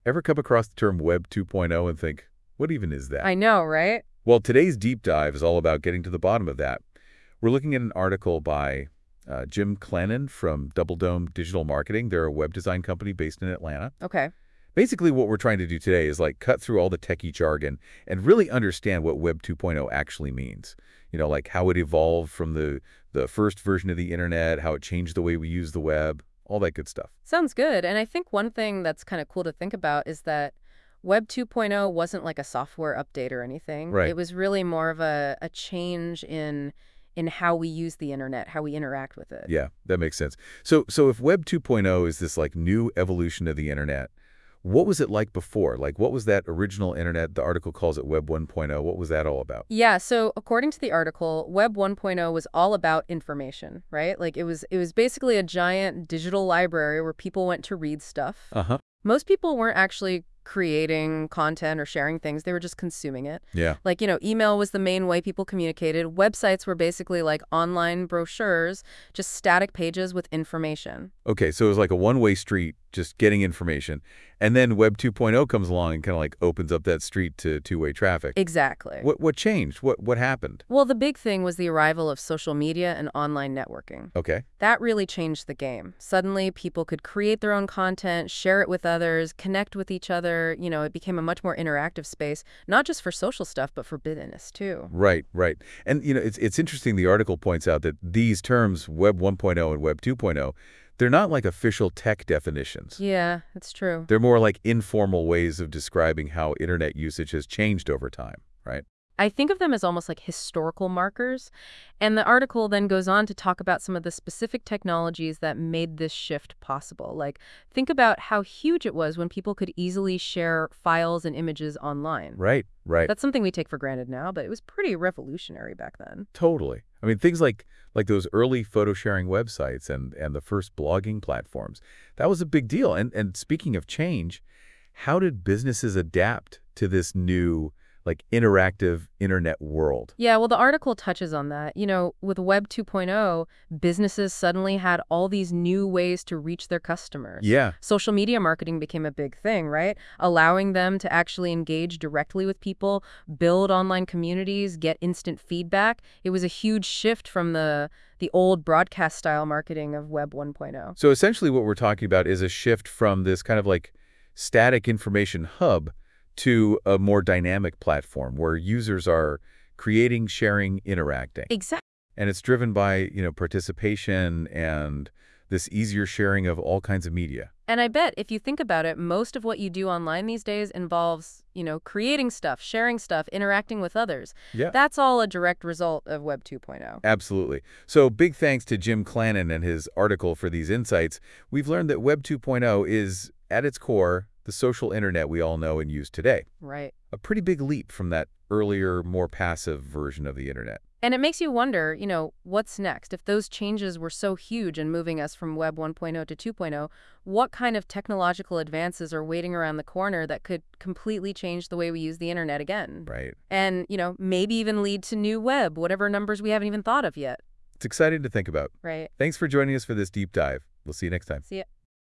Ever come across the term Web 2.0 and think, what even is that? I know, right? Well, today's deep dive is all about getting to the bottom of that. We're looking at an article by Jim Clennon from Double Dome Digital Marketing. They're a web design company based in Atlanta. Okay. Basically, what we're trying to do today is like cut through all the techie jargon and really understand what Web 2.0 actually means. Like how it evolved from the first version of the internet, how it changed the way we use the web, all that good stuff. Sounds good. And I think one thing that's kind of cool to think about is that Web 2.0 wasn't like a software update or anything. Right. It was really more of a change in how we use the internet, how we interact with it. Yeah, that makes sense. So if Web 2.0 is this like new evolution of the internet, what was it like before? Like what was that original internet? The article calls it Web 1.0. What was that all about? Yeah, so according to the article, Web 1.0 was all about information, right? Like it was basically a giant digital library where people went to read stuff. Uh-huh. Most people weren't actually creating content or sharing things. They were just consuming it. Yeah. Like, email was the main way people communicated. Websites were basically like online brochures, just static pages with information. Okay, so it was like a one-way street, just getting information. And then Web 2.0 comes along and kind of like opens up that street to two-way traffic. Exactly. What changed? What happened? Well, the big thing was the arrival of social media and online networking. Okay. That really changed the game. Suddenly, people could create their own content, share it with others, connect with each other. It became a much more interactive space, not just for social stuff, but for business, too. Right, right. And it's interesting the article points out that these terms Web 1.0 and Web 2.0, they're not like official tech definitions. Yeah, that's true. They're more like informal ways of describing how internet usage has changed over time, right? I think of them as almost like historical markers. And the article then goes on to talk about some of the specific technologies that made this shift possible. Like, think about how huge it was when people could easily share files and images online. Right, right. That's something we take for granted now, but it was pretty revolutionary back then. Totally. I mean, things like those early photo sharing websites and the first blogging platforms, that was a big deal. And speaking of change, how did businesses adapt to this new like interactive internet world? Yeah, well, the article touches on that. With Web 2.0, businesses suddenly had all these new ways to reach their customers. Yeah. Social media marketing became a big thing, right? Allowing them to actually engage directly with people, build online communities, get instant feedback. It was a huge shift from the old broadcast style marketing of Web 1.0. So essentially what we're talking about is a shift from this kind of like static information hub to a more dynamic platform where users are creating, sharing, interacting. Exactly. And it's driven by, participation and this easier sharing of all kinds of media. And I bet if you think about it, most of what you do online these days involves, creating stuff, sharing stuff, interacting with others. Yeah. That's all a direct result of Web 2.0. Absolutely. So big thanks to Jim Clennon and his article for these insights. We've learned that Web 2.0 is, at its core, the social internet we all know and use today. Right. A pretty big leap from that earlier, more passive version of the internet. And it makes you wonder, what's next? If those changes were so huge in moving us from Web 1.0 to 2.0, what kind of technological advances are waiting around the corner that could completely change the way we use the internet again? Right. And, maybe even lead to new web, whatever numbers we haven't even thought of yet. It's exciting to think about. Right. Thanks for joining us for this deep dive. We'll see you next time. See ya.